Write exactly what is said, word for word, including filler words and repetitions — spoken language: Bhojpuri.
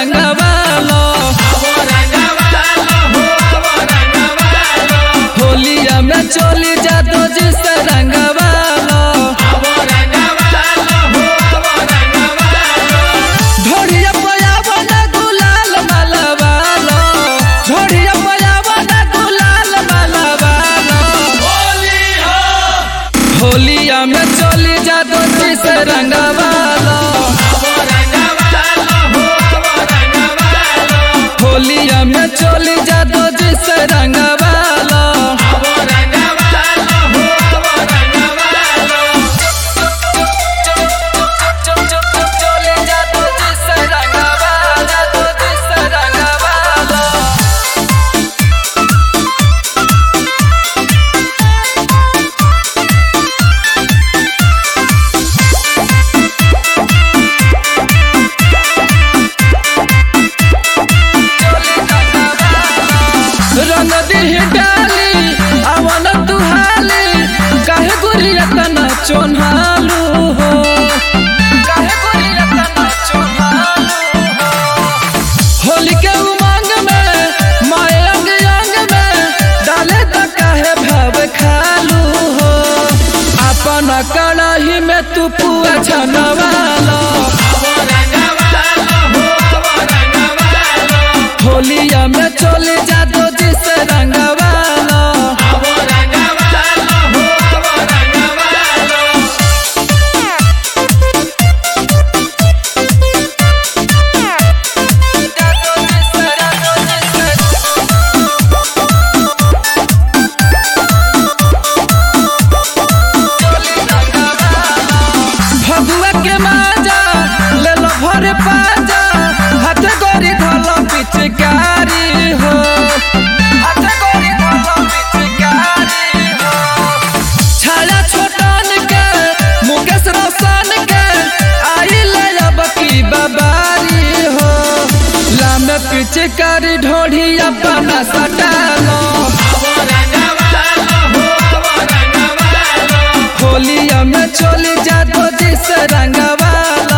रंगवालो होलिया में चोली जादो जिसे रंगवालो ढोड़िया पयावा ना गुलाल मलवालो ढोड़िया पयावा ना गुलाल मलवालो होलिया में चोली जादो जिसे रंगवालो होलिया में चोली जादो जिसे रंगवालो चोन्हालू हो काहे गोरिया तना चोन्हालू हो होली के उमंग में माए अंग अंग में डाले त काहे भाव खालू हो अपन कड़ाही में तू पुआ छनवालो होलिया में चोली जादो जिसे रंगवालो पाजा हाथ गोरी धलो पिचकारी हो हाथ गोरी धलो पिचकारी हो छाया छोटन के मुकेश रोशन के आई ले अब की बबारी हो लाम पिचकारी ढोढ़ी अपना सटालो होलिया में चोली जादो जिसे रंगवालो